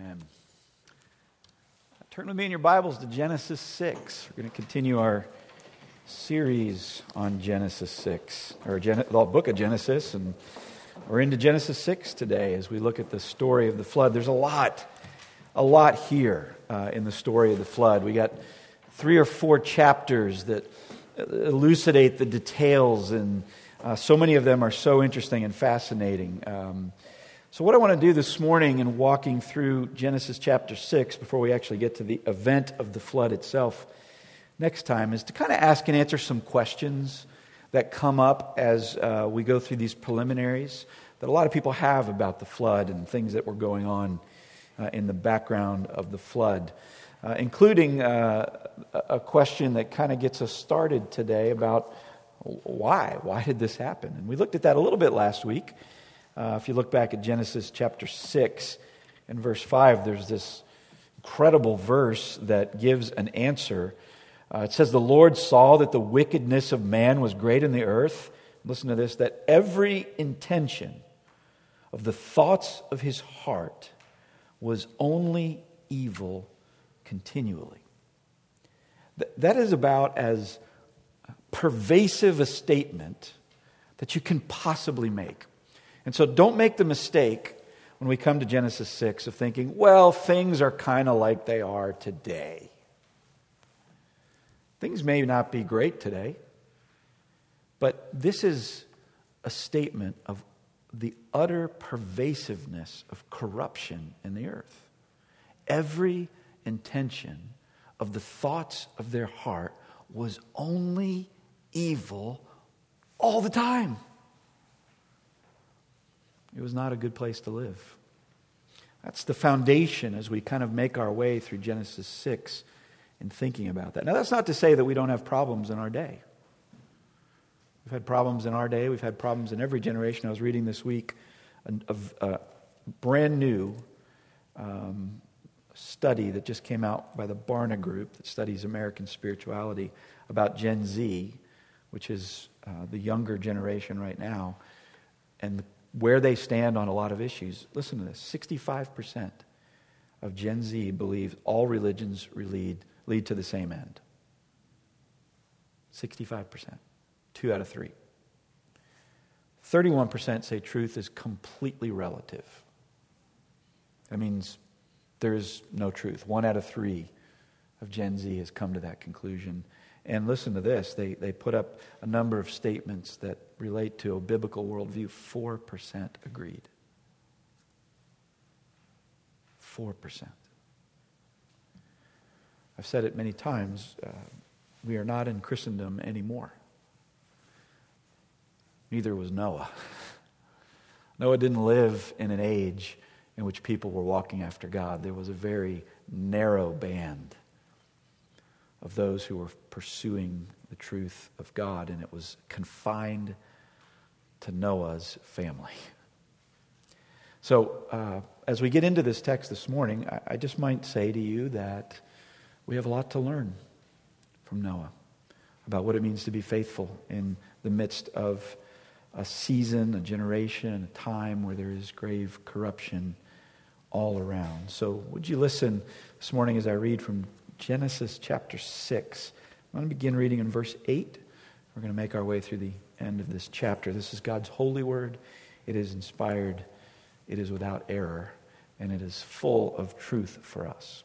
Amen. Turn with me in your Bibles to Genesis 6. We're going to continue our series on Genesis 6, or the book of Genesis, and we're into Genesis 6 today as we look at the story of the flood. There's a lot here in the story of the flood. We got 3 or 4 chapters that elucidate the details, and so many of them are so interesting and fascinating. So what I want to do this morning in walking through Genesis chapter 6, before we actually get to the event of the flood itself next time, is to kind of ask and answer some questions that come up as we go through these preliminaries that a lot of people have about the flood and things that were going on in the background of the flood, including a question that kind of gets us started today about why? Why did this happen? And we looked at that a little bit last week. If you look back at Genesis chapter 6 and verse 5, there's this incredible verse that gives an answer. It says, "The Lord saw that the wickedness of man was great in the earth." Listen to this, "that every intention of the thoughts of his heart was only evil continually." That is about as pervasive a statement that you can possibly make. And so don't make the mistake when we come to Genesis 6 of thinking, well, things are kind of like they are today. Things may not be great today, but this is a statement of the utter pervasiveness of corruption in the earth. Every intention of the thoughts of their heart was only evil all the time. It was not a good place to live. That's the foundation as we kind of make our way through Genesis 6 in thinking about that. Now, that's not to say that we don't have problems in our day. We've had problems in our day. We've had problems in every generation. I was reading this week a brand new study that just came out by the Barna Group that studies American spirituality about Gen Z, which is the younger generation right now, and where they stand on a lot of issues. Listen to this. 65% of Gen Z believe all religions lead to the same end. 65%. 2 out of 3. 31% say truth is completely relative. That means there is no truth. 1 out of 3 of Gen Z has come to that conclusion. And listen to this, they put up a number of statements that relate to a biblical worldview. 4% agreed. 4%. I've said it many times, we are not in Christendom anymore. Neither was Noah. Noah didn't live in an age in which people were walking after God. There was a very narrow band of those who were pursuing the truth of God, and it was confined to Noah's family. So, as we get into this text this morning, I just might say to you that we have a lot to learn from Noah about what it means to be faithful in the midst of a season, a generation, a time where there is grave corruption all around. So, would you listen this morning as I read from Genesis chapter 6. I'm going to begin reading in verse 8. We're going to make our way through the end of this chapter. This is God's holy word. It is inspired. It is without error. And it is full of truth for us.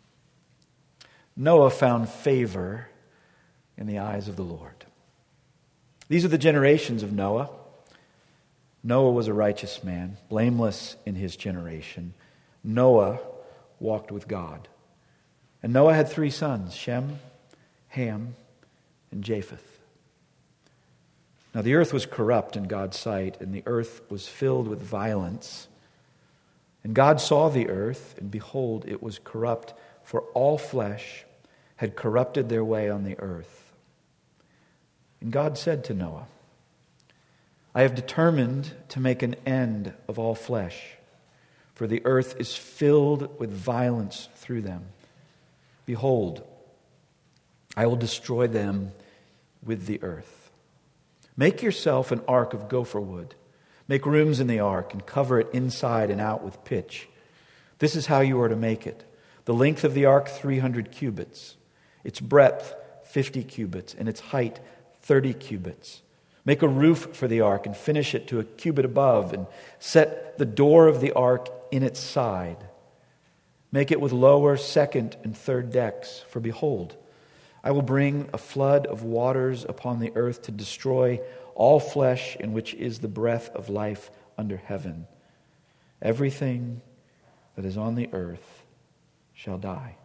Noah found favor in the eyes of the Lord. These are the generations of Noah. Noah was a righteous man, blameless in his generation. Noah walked with God. And Noah had 3 sons, Shem, Ham, and Japheth. Now the earth was corrupt in God's sight, and the earth was filled with violence. And God saw the earth, and behold, it was corrupt, for all flesh had corrupted their way on the earth. And God said to Noah, "I have determined to make an end of all flesh, for the earth is filled with violence through them. Behold, I will destroy them with the earth. Make yourself an ark of gopher wood. Make rooms in the ark and cover it inside and out with pitch. This is how you are to make it. The length of the ark, 300 cubits. Its breadth, 50 cubits. And its height, 30 cubits. Make a roof for the ark and finish it to a cubit above, and set the door of the ark in its side. Make it with lower, second, and third decks. For behold, I will bring a flood of waters upon the earth to destroy all flesh in which is the breath of life under heaven. Everything that is on the earth shall die.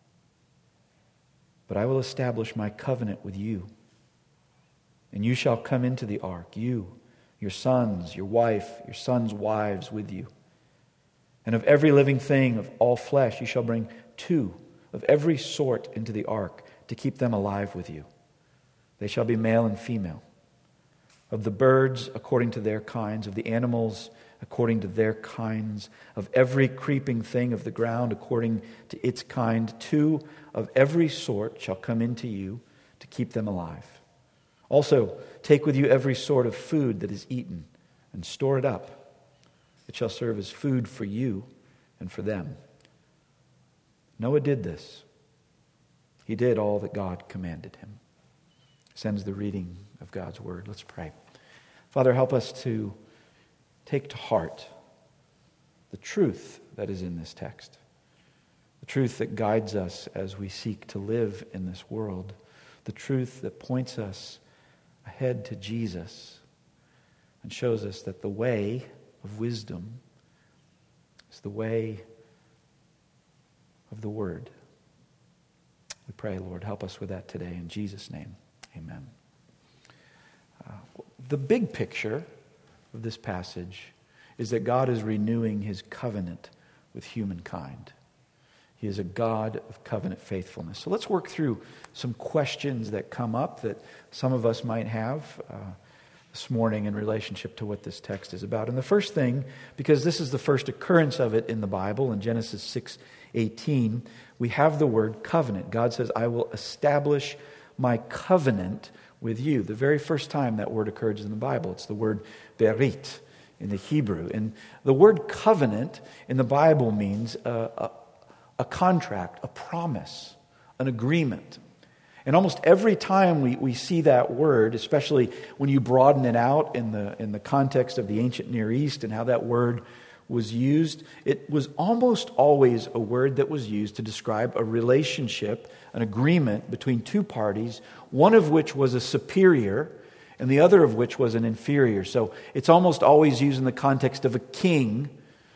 But I will establish my covenant with you. And you shall come into the ark, you, your sons, your wife, your sons' wives with you. And of every living thing of all flesh you shall bring 2 of every sort into the ark, to keep them alive with you. They shall be male and female. Of the birds according to their kinds, of the animals according to their kinds, of every creeping thing of the ground according to its kind, 2 of every sort shall come into you, to keep them alive. Also, take with you every sort of food that is eaten, and store it up. It shall serve as food for you and for them. Noah did this. He did all that God commanded him. Sends the reading of God's word. Let's pray. Father, help us to take to heart the truth that is in this text. The truth that guides us as we seek to live in this world. The truth that points us ahead to Jesus and shows us that the way of wisdom is the way of the Word. We pray, Lord, help us with that today. In Jesus' name, amen. The big picture of this passage is that God is renewing his covenant with humankind. He is a God of covenant faithfulness. So let's work through some questions that come up that some of us might have this morning in relationship to what this text is about. And the first thing, because this is the first occurrence of it in the Bible, in Genesis 6:18, we have the word covenant. God says, I will establish my covenant with you. The very first time that word occurs in the Bible, it's the word berit in the Hebrew. And the word covenant in the Bible means a contract, a promise, an agreement. And almost every time we see that word, especially when you broaden it out in the context of the ancient Near East and how that word was used, it was almost always a word that was used to describe a relationship, an agreement between two parties, one of which was a superior and the other of which was an inferior. So it's almost always used in the context of a king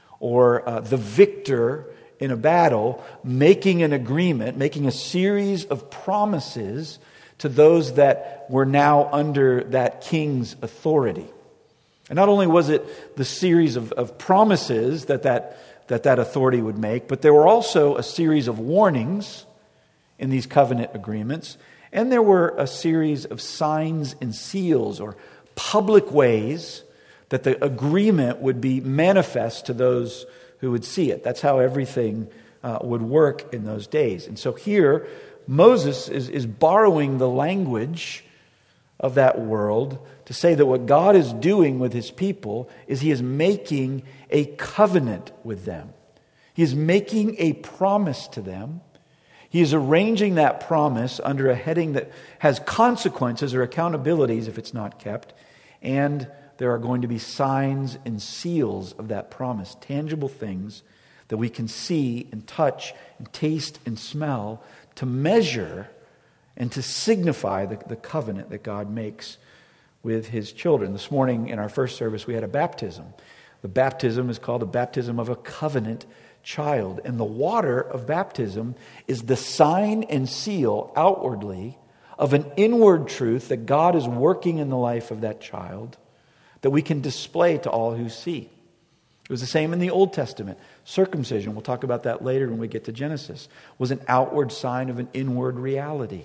or the victor in a battle, making an agreement, making a series of promises to those that were now under that king's authority. And not only was it the series of promises that authority would make, but there were also a series of warnings in these covenant agreements, and there were a series of signs and seals or public ways that the agreement would be manifest to those who would see it. That's how everything would work in those days. And so here, Moses is borrowing the language of that world to say that what God is doing with his people is he is making a covenant with them. He is making a promise to them. He is arranging that promise under a heading that has consequences or accountabilities if it's not kept. And there are going to be signs and seals of that promise, tangible things that we can see and touch and taste and smell to measure and to signify the covenant that God makes with his children. This morning in our first service we had a baptism. The baptism is called a baptism of a covenant child. And the water of baptism is the sign and seal outwardly of an inward truth that God is working in the life of that child that we can display to all who see. It was the same in the Old Testament. Circumcision, we'll talk about that later when we get to Genesis, was an outward sign of an inward reality.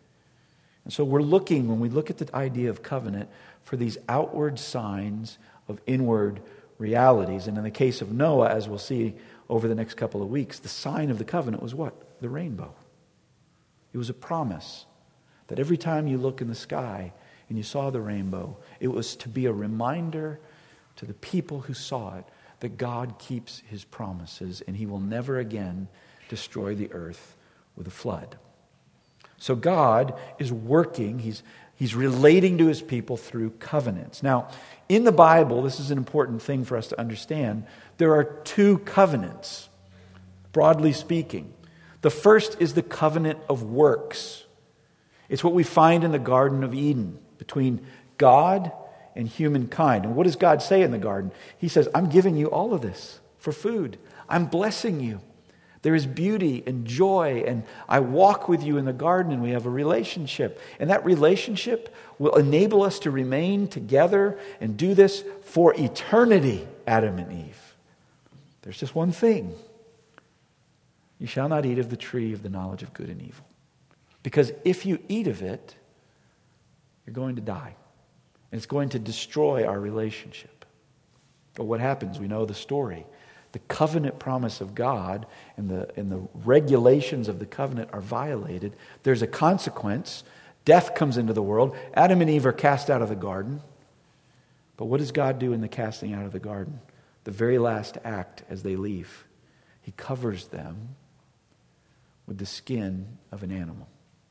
And so we're looking, when we look at the idea of covenant, for these outward signs of inward realities. And in the case of Noah, as we'll see over the next couple of weeks, the sign of the covenant was what? The rainbow. It was a promise that every time you look in the sky and you saw the rainbow, it was to be a reminder to the people who saw it that God keeps his promises and he will never again destroy the earth with a flood. So God is working, he's relating to his people through covenants. Now, in the Bible, this is an important thing for us to understand, there are two covenants, broadly speaking. The first is the covenant of works. It's what we find in the Garden of Eden between God and humankind. And what does God say in the garden? He says, I'm giving you all of this for food. I'm blessing you. There is beauty and joy, and I walk with you in the garden, and we have a relationship. And that relationship will enable us to remain together and do this for eternity, Adam and Eve. There's just one thing. You shall not eat of the tree of the knowledge of good and evil. Because if you eat of it, you're going to die. And it's going to destroy our relationship. But what happens? We know the story. The covenant promise of God and the regulations of the covenant are violated. There's a consequence. Death comes into the world. Adam and Eve are cast out of the garden. But what does God do in the casting out of the garden? The very last act as they leave. He covers them with the skin of an animal.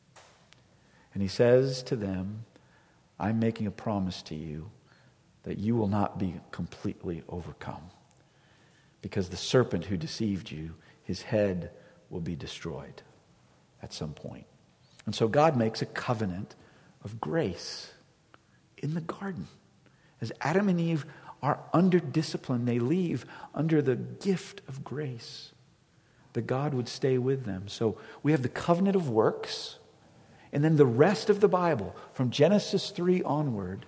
And he says to them, I'm making a promise to you that you will not be completely overcome. Because the serpent who deceived you, his head will be destroyed at some point. And so God makes a covenant of grace in the garden. As Adam and Eve are under discipline, they leave under the gift of grace, that God would stay with them. So we have the covenant of works, and then the rest of the Bible, from Genesis 3 onward,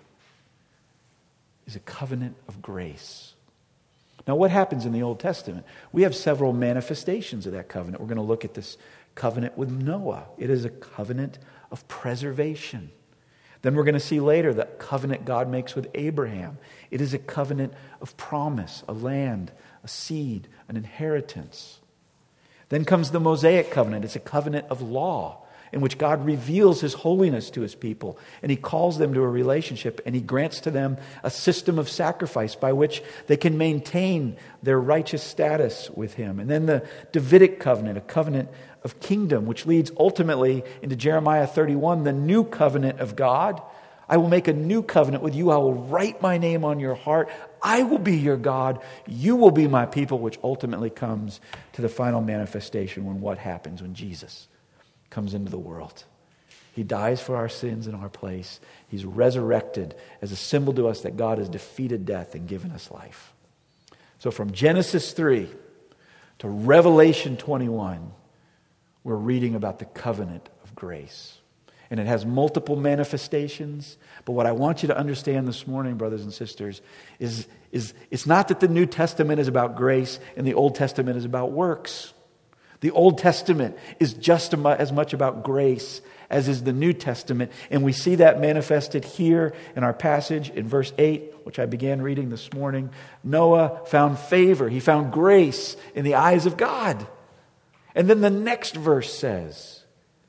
is a covenant of grace. Now, what happens in the Old Testament? We have several manifestations of that covenant. We're going to look at this covenant with Noah. It is a covenant of preservation. Then we're going to see later the covenant God makes with Abraham. It is a covenant of promise, a land, a seed, an inheritance. Then comes the Mosaic covenant. It's a covenant of law in which God reveals his holiness to his people, and he calls them to a relationship, and he grants to them a system of sacrifice by which they can maintain their righteous status with him. And then the Davidic covenant, a covenant of kingdom, which leads ultimately into Jeremiah 31, the new covenant of God. I will make a new covenant with you. I will write my name on your heart. I will be your God. You will be my people, which ultimately comes to the final manifestation when what happens? When Jesus comes into the world. He dies for our sins in our place. He's resurrected as a symbol to us that God has defeated death and given us life. So from Genesis 3 to Revelation 21, we're reading about the covenant of grace. And it has multiple manifestations. But what I want you to understand this morning, brothers and sisters, is it's not that the New Testament is about grace and the Old Testament is about works. The Old Testament is just as much about grace as is the New Testament. And we see that manifested here in our passage in verse 8, which I began reading this morning. Noah found favor. He found grace in the eyes of God. And then the next verse says,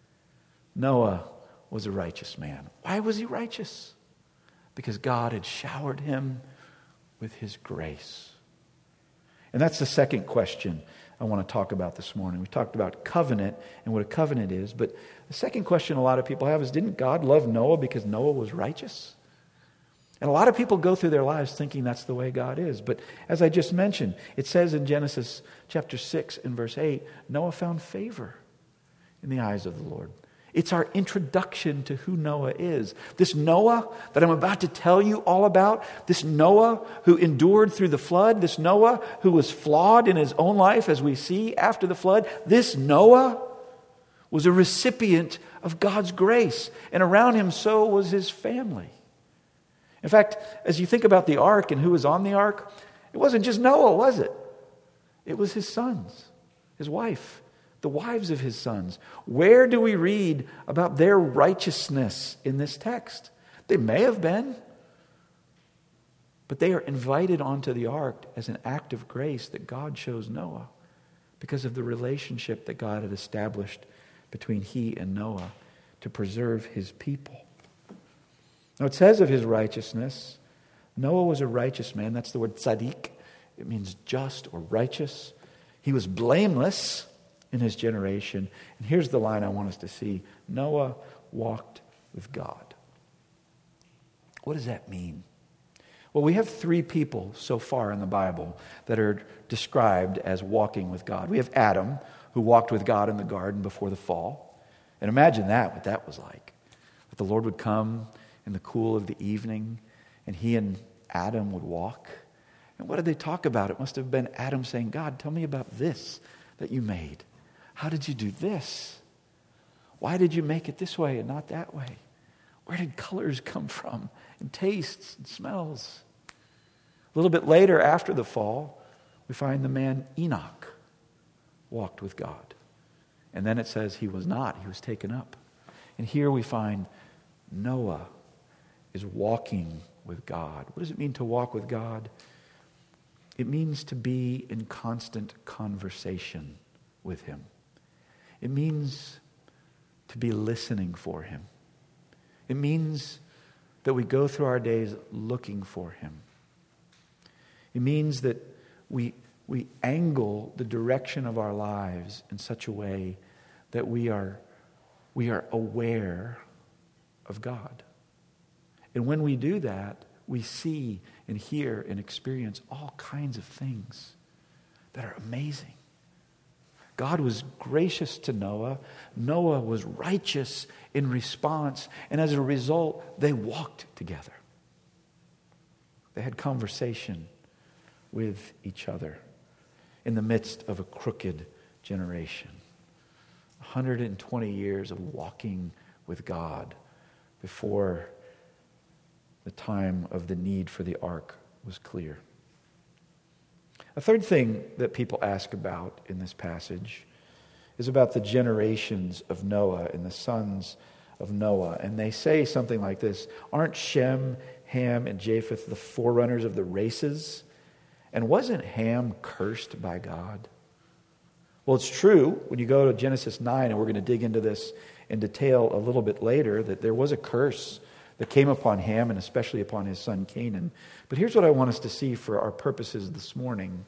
Noah was a righteous man. Why was he righteous? Because God had showered him with his grace. And that's the second question I want to talk about this morning. We talked about covenant and what a covenant is, but the second question a lot of people have is, didn't God love Noah because Noah was righteous? And a lot of people go through their lives thinking that's the way God is. But as I just mentioned, it says in Genesis chapter 6 and verse 8, Noah found favor in the eyes of the Lord. It's our introduction to who Noah is. This Noah that I'm about to tell you all about, this Noah who endured through the flood, this Noah who was flawed in his own life as we see after the flood, this Noah was a recipient of God's grace. And around him so was his family. In fact, as you think about the ark and who was on the ark, it wasn't just Noah, was it? It was his sons, his wife, the wives of his sons. Where do we read about their righteousness in this text? They may have been, but they are invited onto the ark as an act of grace that God shows Noah because of the relationship that God had established between he and Noah to preserve his people. Now it says of his righteousness, Noah was a righteous man. That's the word tzaddik It means just or righteous. He was blameless in his generation. And here's the line I want us to see. Noah walked with God. What does that mean? Well, we have 3 people so far in the Bible that are described as walking with God. We have Adam, who walked with God in the garden before the fall. And imagine what that was like. That the Lord would come in the cool of the evening, and he and Adam would walk. And what did they talk about? It must have been Adam saying, God, tell me about this that you made. How did you do this? Why did you make it this way and not that way? Where did colors come from? And tastes and smells. A little bit later, after the fall, we find the man Enoch walked with God. And then it says he was not. He was taken up. And here we find Noah is walking with God. What does it mean to walk with God? It means to be in constant conversation with him. It means to be listening for him. It means that we go through our days looking for him. It means that we angle the direction of our lives in such a way that we are aware of God. And when we do that, we see and hear and experience all kinds of things that are amazing. God was gracious to Noah. Noah was righteous in response. And as a result, they walked together. They had conversation with each other in the midst of a crooked generation. 120 years of walking with God before the time of the need for the ark was clear. A third thing that people ask about in this passage is about the generations of Noah and the sons of Noah. And they say something like this: aren't Shem, Ham, and Japheth the forerunners of the races? And wasn't Ham cursed by God? Well, it's true when you go to Genesis 9, and we're going to dig into this in detail a little bit later, that there was a curse that came upon Ham and especially upon his son Canaan. But here's what I want us to see for our purposes this morning.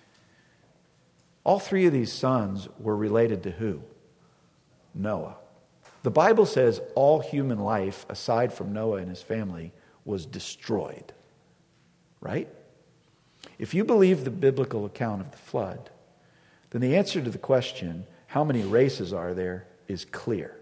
All 3 of these sons were related to who? Noah. The Bible says all human life, aside from Noah and his family, was destroyed. Right? If you believe the biblical account of the flood, then the answer to the question, how many races are there, is clear.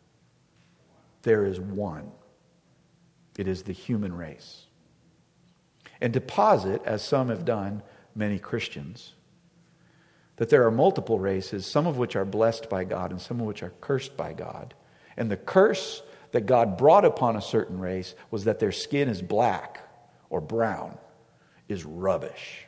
There is one. It is the human race. And to posit, as some have done, many Christians, that there are multiple races, some of which are blessed by God and some of which are cursed by God. And the curse that God brought upon a certain race was that their skin is black or brown, is rubbish.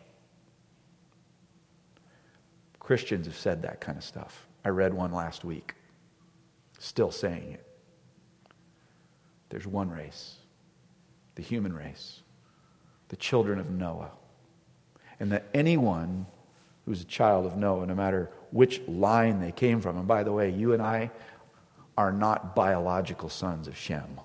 Christians have said that kind of stuff. I read one last week, still saying it. There's one race, the human race, the children of Noah. And that anyone who's a child of Noah, no matter which line they came from, and by the way, you and I are not biological sons of Shem.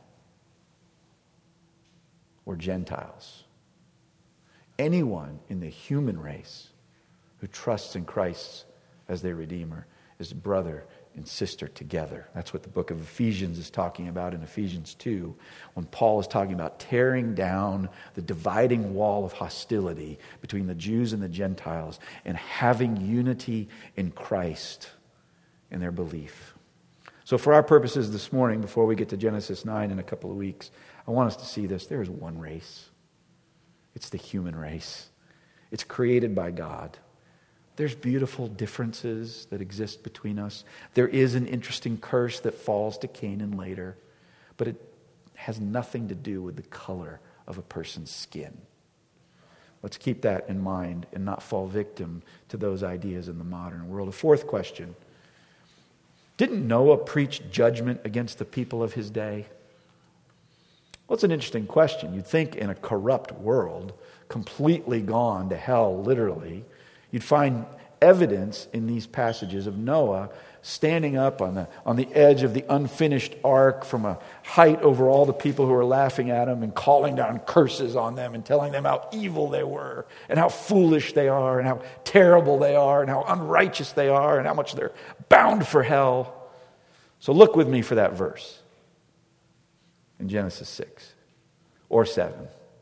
We're Gentiles. Anyone in the human race who trusts in Christ as their Redeemer is brother and sister together. That's what the book of Ephesians is talking about in Ephesians 2, when Paul is talking about tearing down the dividing wall of hostility between the Jews and the Gentiles and having unity in Christ in their belief. So for our purposes this morning, before we get to Genesis 9 in a couple of weeks, I want us to see this. There is one race. It's the human race. It's created by God. There's beautiful differences that exist between us. There is an interesting curse that falls to Canaan later, but it has nothing to do with the color of a person's skin. Let's keep that in mind and not fall victim to those ideas in the modern world. A fourth question. Didn't Noah preach judgment against the people of his day? Well, it's an interesting question. You'd think in a corrupt world, completely gone to hell, literally, you'd find evidence in these passages of Noah standing up on the edge of the unfinished ark from a height over all the people who are laughing at him and calling down curses on them and telling them how evil they were and how foolish they are and how terrible they are and how unrighteous they are and how much they're bound for hell. So look with me for that verse in Genesis 6 or 7.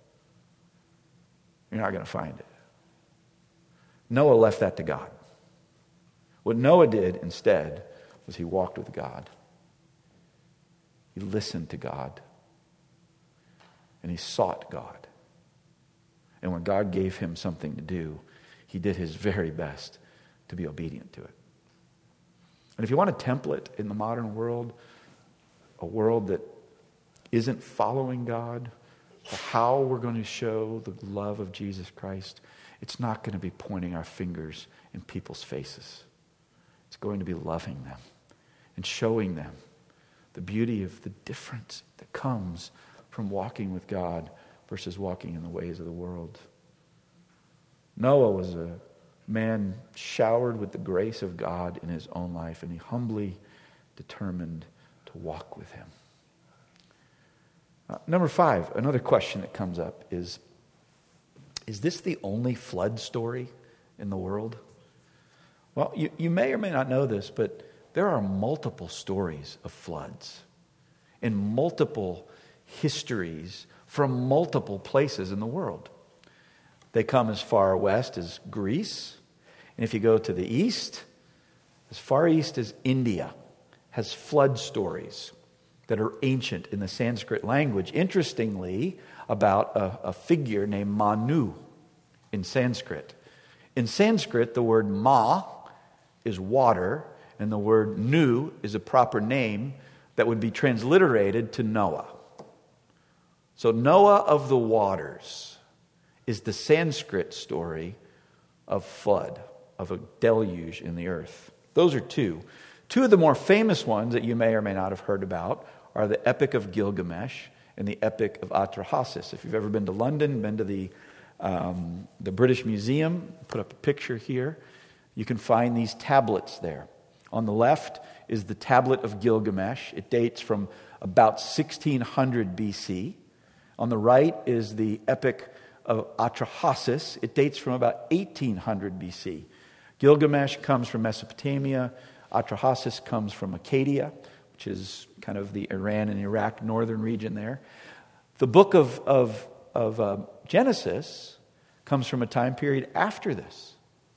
You're not going to find it. Noah left that to God. What Noah did instead was he walked with God. He listened to God. And he sought God. And when God gave him something to do, he did his very best to be obedient to it. And if you want a template in the modern world, a world that isn't following God, for how we're going to show the love of Jesus Christ, it's not going to be pointing our fingers in people's faces. It's going to be loving them and showing them the beauty of the difference that comes from walking with God versus walking in the ways of the world. Noah was a man showered with the grace of God in his own life, and he humbly determined to walk with him. Number 5, another question that comes up is this the only flood story in the world? Well, you may or may not know this, but there are multiple stories of floods in multiple histories from multiple places in the world. They come as far west as Greece, and if you go to the east, as far east as India, has flood stories that are ancient in the Sanskrit language. Interestingly, about a figure named Manu in Sanskrit. In Sanskrit, the word ma is water, and the word Nu is a proper name that would be transliterated to Noah. So Noah of the waters is the Sanskrit story of flood, of a deluge in the earth. Those are two. Two of the more famous ones that you may or may not have heard about are the Epic of Gilgamesh and the Epic of Atrahasis. If you've ever been to London, been to the British Museum, put up a picture here, you can find these tablets there. On the left is the Tablet of Gilgamesh. It dates from about 1600 BC. On the right is the Epic of Atrahasis. It dates from about 1800 BC. Gilgamesh comes from Mesopotamia. Atrahasis comes from Akkadian, which is kind of the Iran and Iraq northern region there. The book of Genesis comes from a time period after this.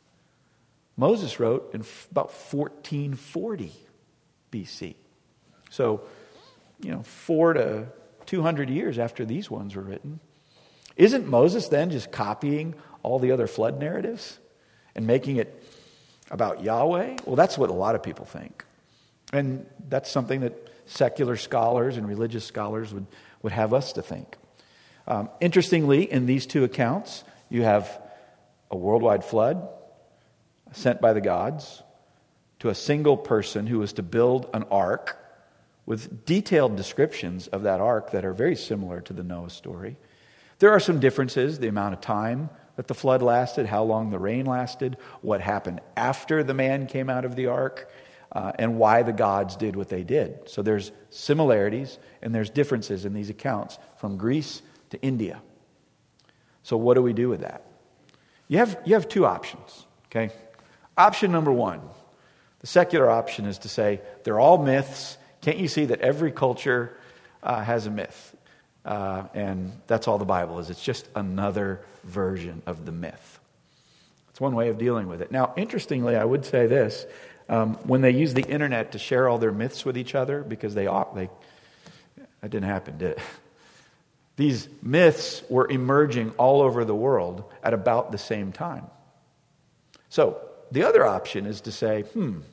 Moses wrote in about 1440 BC. So, 400 to 200 years after these ones were written. Isn't Moses then just copying all the other flood narratives and making it about Yahweh? Well, that's what a lot of people think. And that's something that secular scholars and religious scholars would have us to think. Interestingly, in these two accounts, you have a worldwide flood sent by the gods to a single person who was to build an ark with detailed descriptions of that ark that are very similar to the Noah story. There are some differences, the amount of time that the flood lasted, how long the rain lasted, what happened after the man came out of the ark, and why the gods did what they did. So there's similarities and there's differences in these accounts from Greece to India. So what do we do with that? You have two options, okay? Option number one, the secular option is to say, they're all myths. Can't you see that every culture has a myth? And that's all the Bible is. It's just another version of the myth. It's one way of dealing with it. Now, interestingly, I would say this. When they use the internet to share all their myths with each other, because that didn't happen, did it? These myths were emerging all over the world at about the same time. So, the other option is to say,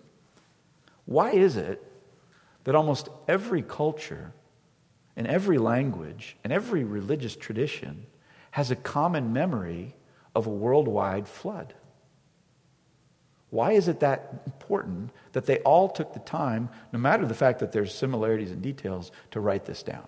why is it that almost every culture and every language and every religious tradition has a common memory of a worldwide flood? Why is it that important that they all took the time, no matter the fact that there's similarities and details, to write this down?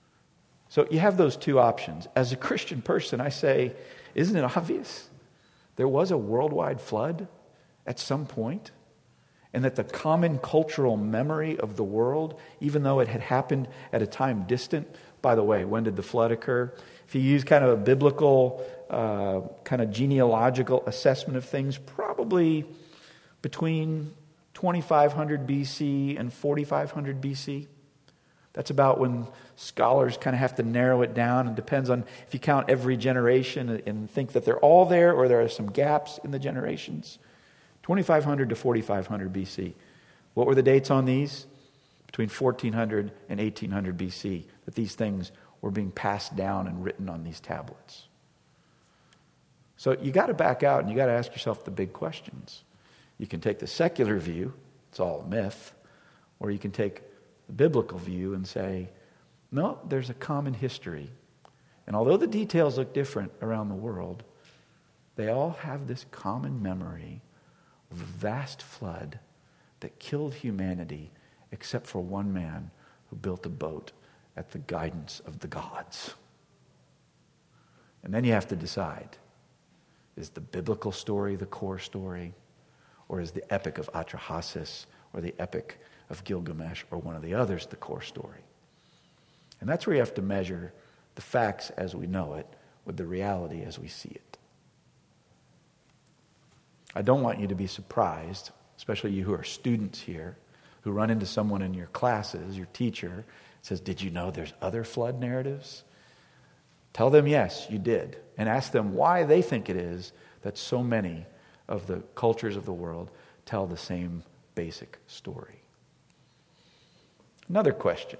So you have those two options. As a Christian person, I say, isn't it obvious? there was a worldwide flood at some point, and that the common cultural memory of the world, even though it had happened at a time distant, by the way, when did the flood occur? If you use kind of a biblical, kind of genealogical assessment of things, probably between 2500 BC and 4500 BC. That's about when scholars kind of have to narrow it down. It depends on if you count every generation and think that they're all there or there are some gaps in the generations. 2500 to 4500 BC. What were the dates on these? Between 1400 and 1800 BC, that these things were being passed down and written on these tablets. So you got to back out and you got to ask yourself the big questions. You can take the secular view, it's all a myth, or you can take the biblical view and say, no, there's a common history. And although the details look different around the world, they all have this common memory of a vast flood that killed humanity except for one man who built a boat at the guidance of the gods. And then you have to decide, is the biblical story the core story? Or is the epic of Atrahasis or the epic of Gilgamesh or one of the others the core story? And that's where you have to measure the facts as we know it with the reality as we see it. I don't want you to be surprised, especially you who are students here, who run into someone in your classes, your teacher, says, did you know there's other flood narratives? Tell them yes, you did. And ask them why they think it is that so many of the cultures of the world tell the same basic story. Another question.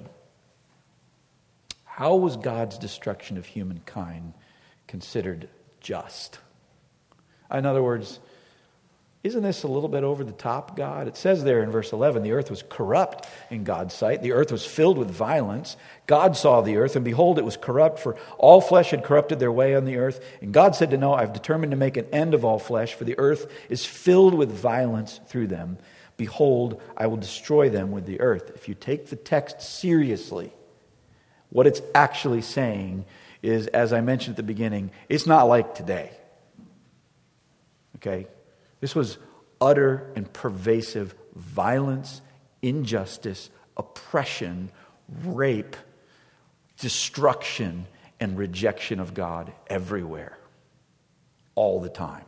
How was God's destruction of humankind considered just? In other words, isn't this a little bit over the top, God? It says there in verse 11, the earth was corrupt in God's sight. The earth was filled with violence. God saw the earth, and behold, it was corrupt, for all flesh had corrupted their way on the earth. And God said to Noah, I've determined to make an end of all flesh, for the earth is filled with violence through them. Behold, I will destroy them with the earth. If you take the text seriously, what it's actually saying is, as I mentioned at the beginning, it's not like today. Okay? This was utter and pervasive violence, injustice, oppression, rape, destruction, and rejection of God everywhere, all the time.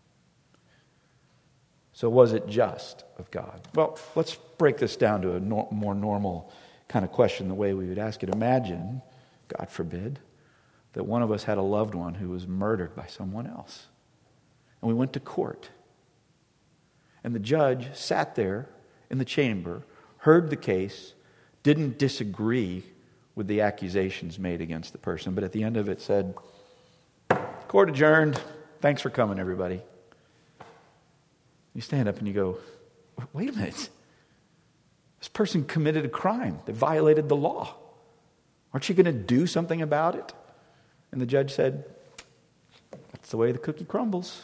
So was it just of God? Well, let's break this down to a more normal kind of question, the way we would ask it. Imagine, God forbid, that one of us had a loved one who was murdered by someone else. And we went to court. And the judge sat there in the chamber, heard the case, didn't disagree with the accusations made against the person, but at the end of it said, court adjourned. Thanks for coming, everybody. You stand up and you go, wait a minute. This person committed a crime. They violated the law. Aren't you going to do something about it? And the judge said, that's the way the cookie crumbles.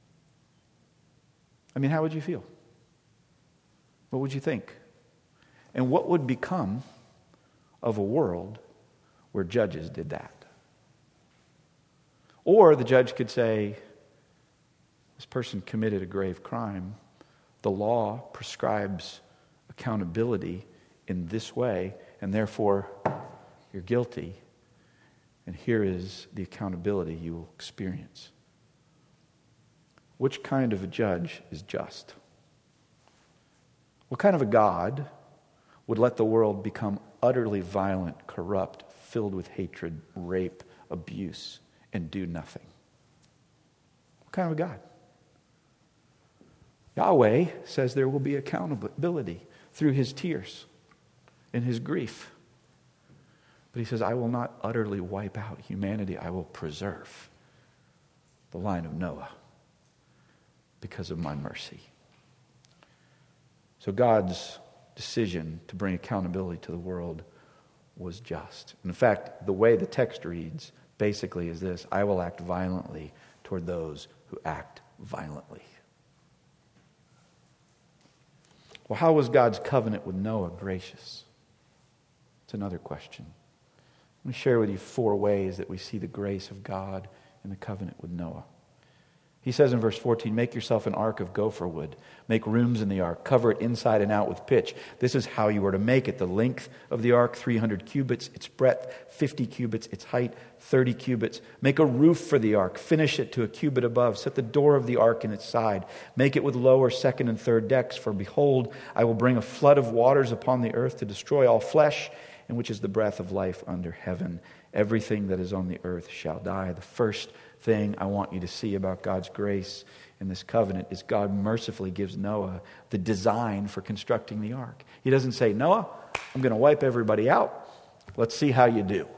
I mean, how would you feel? What would you think? And what would become of a world where judges did that? Or the judge could say, this person committed a grave crime. The law prescribes accountability in this way, and therefore you're guilty. And here is the accountability you will experience. Which kind of a judge is just? What kind of a God would let the world become utterly violent, corrupt, filled with hatred, rape, abuse, and do nothing? What kind of a God? Yahweh says there will be accountability through his tears and his grief. But he says, I will not utterly wipe out humanity. I will preserve the line of Noah because of my mercy. So God's decision to bring accountability to the world was just. In fact, the way the text reads basically is this: I will act violently toward those who act violently. Well, how was God's covenant with Noah gracious? It's another question. Let me share with you 4 ways that we see the grace of God in the covenant with Noah. He says in verse 14, make yourself an ark of gopher wood. Make rooms in the ark. Cover it inside and out with pitch. This is how you are to make it. The length of the ark, 300 cubits. Its breadth, 50 cubits. Its height, 30 cubits. Make a roof for the ark. Finish it to a cubit above. Set the door of the ark in its side. Make it with lower, second, and third decks. For behold, I will bring a flood of waters upon the earth to destroy all flesh, in which is the breath of life under heaven. Everything that is on the earth shall die. The first thing I want you to see about God's grace in this covenant is God mercifully gives Noah the design for constructing the ark. He doesn't say, Noah, I'm going to wipe everybody out. Let's see how you do.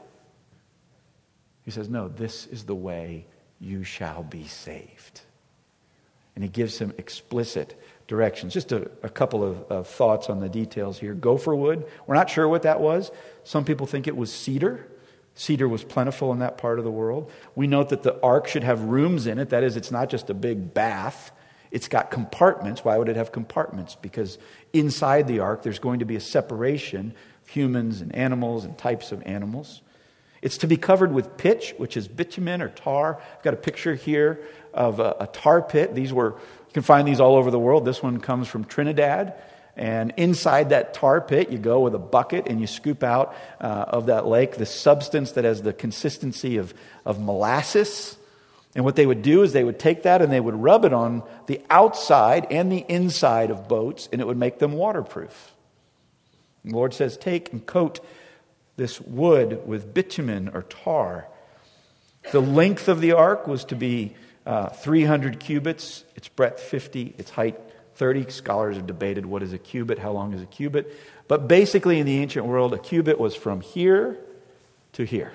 He says, no, this is the way you shall be saved. And he gives him explicit directions. Just a couple of thoughts on the details here. Gopher wood, we're not sure what that was. Some people think it was cedar. Cedar was plentiful in that part of the world. We note that the ark should have rooms in it. That is, it's not just a big bath. It's got compartments. Why would it have compartments? Because inside the ark, there's going to be a separation of humans and animals and types of animals. It's to be covered with pitch, which is bitumen or tar. I've got a picture here of a tar pit. You can find these all over the world. This one comes from Trinidad. And inside that tar pit, you go with a bucket and you scoop out of that lake the substance that has the consistency of molasses. And what they would do is they would take that and they would rub it on the outside and the inside of boats, and it would make them waterproof. And the Lord says, take and coat this wood with bitumen or tar. The length of the ark was to be 300 cubits, its breadth 50, its height 30. Scholars have debated what is a cubit, how long is a cubit. But basically in the ancient world, a cubit was from here to here.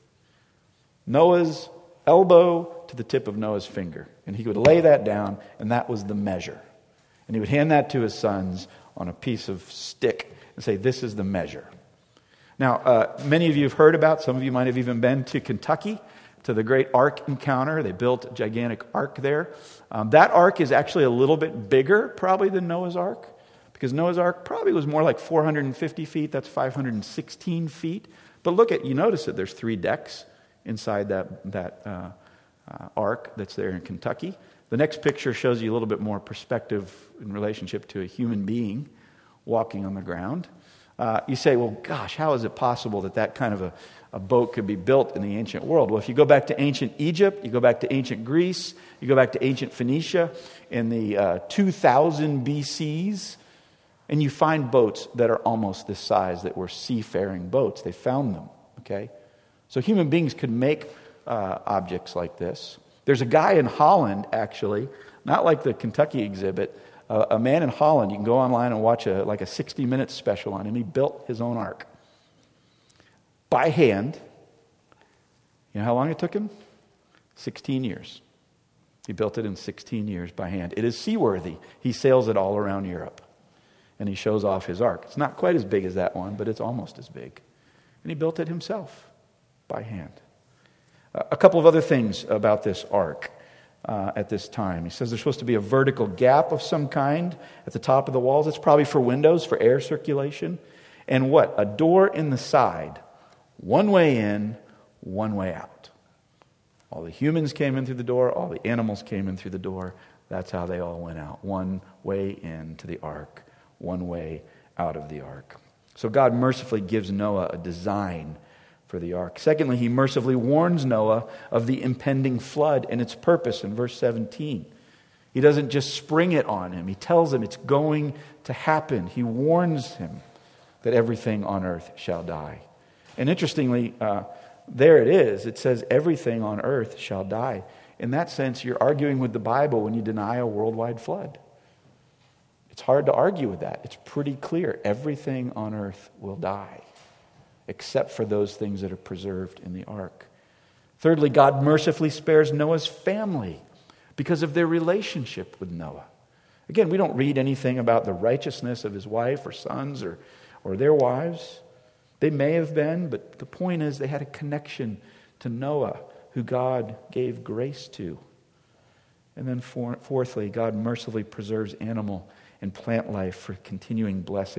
Noah's elbow to the tip of Noah's finger. And he would lay that down, and that was the measure. And he would hand that to his sons on a piece of stick and say, this is the measure. Now, many of you have heard about, some of you might have even been to Kentucky, to the great Ark Encounter. They built a gigantic ark there. That ark is actually a little bit bigger probably than Noah's Ark, because Noah's Ark probably was more like 450 feet. That's 516 feet. But you notice that there's 3 decks inside that ark that's there in Kentucky. The next picture shows you a little bit more perspective in relationship to a human being walking on the ground. You say, well, gosh, how is it possible that kind of a boat could be built in the ancient world? Well, if you go back to ancient Egypt, you go back to ancient Greece, you go back to ancient Phoenicia in the 2000 BCs, and you find boats that are almost this size that were seafaring boats. They found them, okay? So human beings could make objects like this. There's a guy in Holland, actually, not like the Kentucky exhibit, a man in Holland. You can go online and watch a 60-minute special on him. He built his own ark by hand. You know how long it took him? 16 years. He built it in 16 years by hand. It is seaworthy. He sails it all around Europe. And he shows off his ark. It's not quite as big as that one, but it's almost as big. And he built it himself by hand. A couple of other things about this ark at this time. He says there's supposed to be a vertical gap of some kind at the top of the walls. It's probably for windows, for air circulation. And what? A door in the side. One way in, one way out. All the humans came in through the door. All the animals came in through the door. That's how they all went out. One way into the ark. One way out of the ark. So God mercifully gives Noah a design for the ark. Secondly, he mercifully warns Noah of the impending flood and its purpose in verse 17. He doesn't just spring it on him. He tells him it's going to happen. He warns him that everything on earth shall die. And interestingly, there it is. It says everything on earth shall die. In that sense, you're arguing with the Bible when you deny a worldwide flood. It's hard to argue with that. It's pretty clear. Everything on earth will die, except for those things that are preserved in the ark. Thirdly, God mercifully spares Noah's family because of their relationship with Noah. Again, we don't read anything about the righteousness of his wife or sons or their wives. They may have been, but the point is they had a connection to Noah, who God gave grace to. And then fourthly, God mercifully preserves animal and plant life for continuing blessing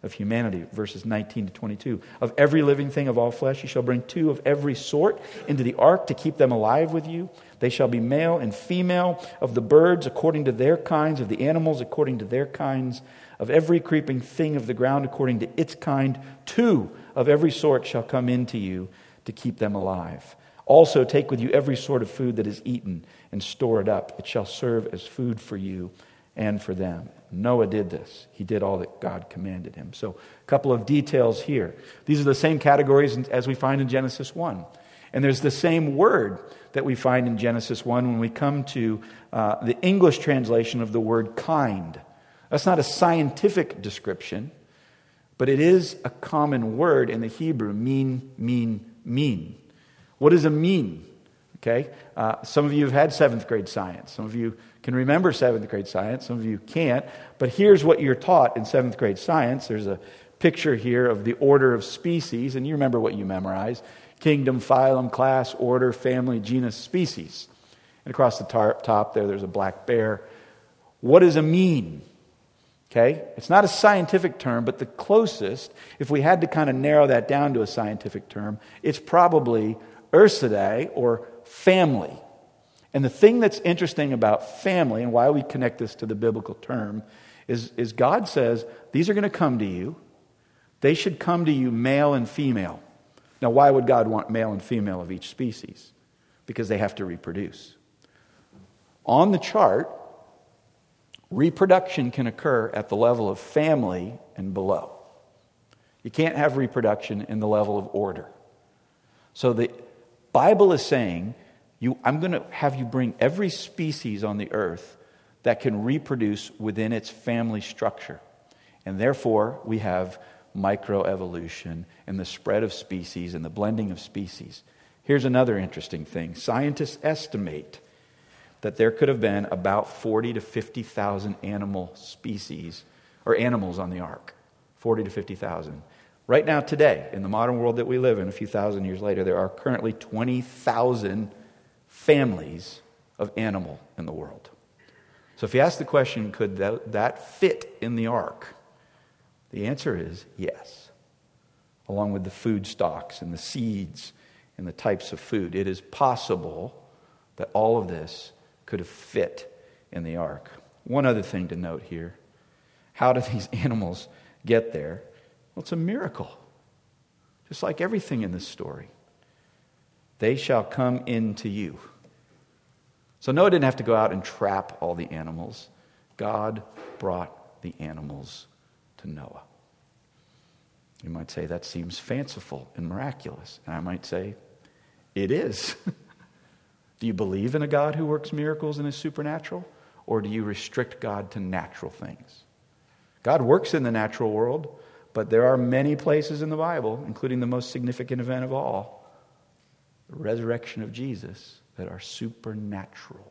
of humanity, verses 19 to 22. Of every living thing of all flesh, you shall bring 2 of every sort into the ark to keep them alive with you. They shall be male and female, of the birds according to their kinds, of the animals according to their kinds, of every creeping thing of the ground according to its kind. 2 of every sort shall come into you to keep them alive. Also take with you every sort of food that is eaten and store it up. It shall serve as food for you and for them. Noah did this. He did all that God commanded him. So a couple of details here. These are the same categories as we find in Genesis 1. And there's the same word that we find in Genesis 1 when we come to the English translation of the word kind. That's not a scientific description, but it is a common word in the Hebrew, mean. What does a mean? Okay, some of you have had 7th grade science. Some of you can remember 7th grade science. Some of you can't. But here's what you're taught in 7th grade science. There's a picture here of the order of species, and you remember what you memorized. Kingdom, phylum, class, order, family, genus, species. And across the top there's a black bear. What does a mean? Okay, it's not a scientific term, but the closest, if we had to kind of narrow that down to a scientific term, it's probably Ursidae, or family. And the thing that's interesting about family, and why we connect this to the biblical term, is God says, these are going to come to you. They should come to you male and female. Now, why would God want male and female of each species? Because they have to reproduce. On the chart, reproduction can occur at the level of family and below. You can't have reproduction in the level of order. So the Bible is saying, I'm going to have you bring every species on the earth that can reproduce within its family structure. And therefore, we have microevolution and the spread of species and the blending of species. Here's another interesting thing. Scientists estimate that there could have been about 40 to 50,000 animal species, or animals on the ark. 40 to 50,000. Right now, today, in the modern world that we live in, a few thousand years later, there are currently 20,000 families of animal in the world. So if you ask the question, could that fit in the ark? The answer is yes. Along with the food stocks and the seeds and the types of food, it is possible that all of this could have fit in the ark. One other thing to note here. How do these animals get there? Well, it's a miracle. Just like everything in this story. They shall come into you. So Noah didn't have to go out and trap all the animals. God brought the animals to Noah. You might say that seems fanciful and miraculous. And I might say, it is. Do you believe in a God who works miracles and is supernatural? Or do you restrict God to natural things? God works in the natural world, but there are many places in the Bible, including the most significant event of all, the resurrection of Jesus, that are supernatural.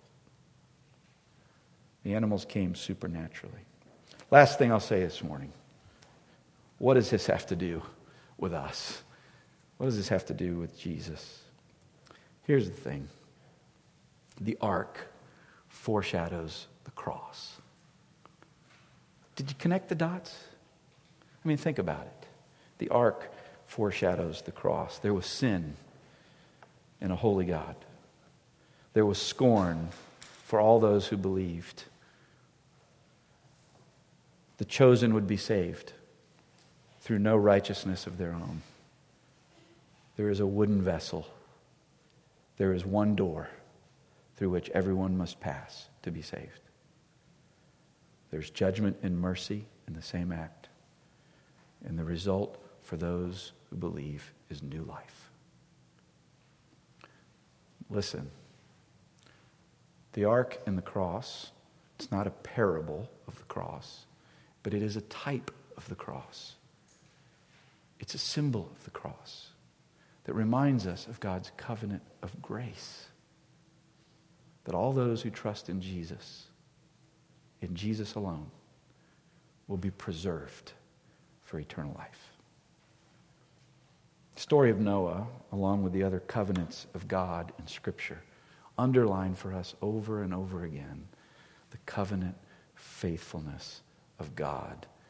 The animals came supernaturally. Last thing I'll say this morning. What does this have to do with us? What does this have to do with Jesus? Here's the thing. The ark foreshadows the cross. Did you connect the dots? I mean, think about it. The ark foreshadows the cross. There was sin in a holy God. There was scorn for all those who believed. The chosen would be saved through no righteousness of their own. There is a wooden vessel. There is one door through which everyone must pass to be saved. There's judgment and mercy in the same act. And the result for those who believe is new life. Listen, the ark and the cross, it's not a parable of the cross, but it is a type of the cross. It's a symbol of the cross that reminds us of God's covenant of grace. That all those who trust in Jesus alone, will be preserved for eternal life. The story of Noah, along with the other covenants of God in Scripture, underline for us over and over again the covenant faithfulness of God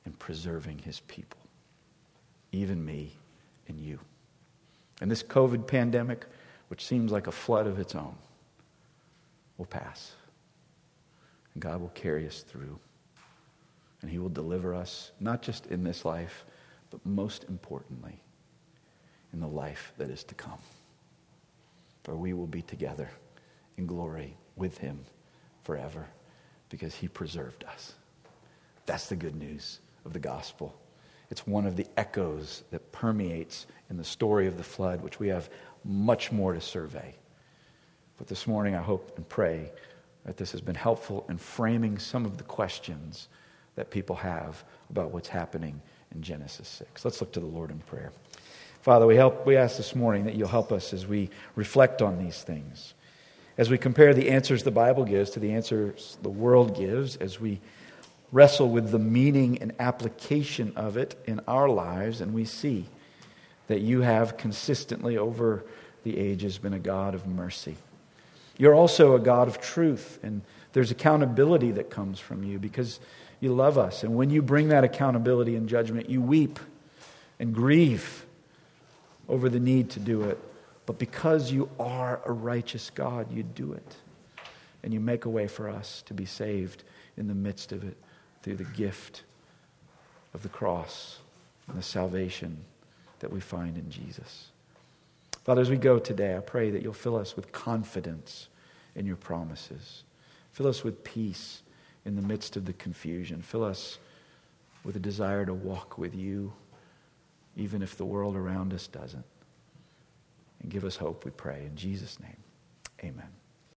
in preserving his people, even me and you. And this COVID pandemic, which seems like a flood of its own, will pass. And God will carry us through. And he will deliver us, not just in this life, but most importantly, in the life that is to come. For we will be together in glory with him forever because he preserved us. That's the good news of the gospel. It's one of the echoes that permeates in the story of the flood, which we have much more to survey. But this morning I hope and pray that this has been helpful in framing some of the questions that people have about what's happening in Genesis 6. Let's look to the Lord in prayer. Father, we ask this morning that you'll help us as we reflect on these things, as we compare the answers the Bible gives to the answers the world gives, as we wrestle with the meaning and application of it in our lives, and we see that you have consistently over the ages been a God of mercy. You're also a God of truth, and there's accountability that comes from you because you love us. And when you bring that accountability and judgment, you weep and grieve over the need to do it. But because you are a righteous God, you do it. And you make a way for us to be saved in the midst of it through the gift of the cross and the salvation that we find in Jesus. Father, as we go today, I pray that you'll fill us with confidence in your promises. Fill us with peace in the midst of the confusion. Fill us with a desire to walk with you, even if the world around us doesn't. And give us hope, we pray. In Jesus' name, amen.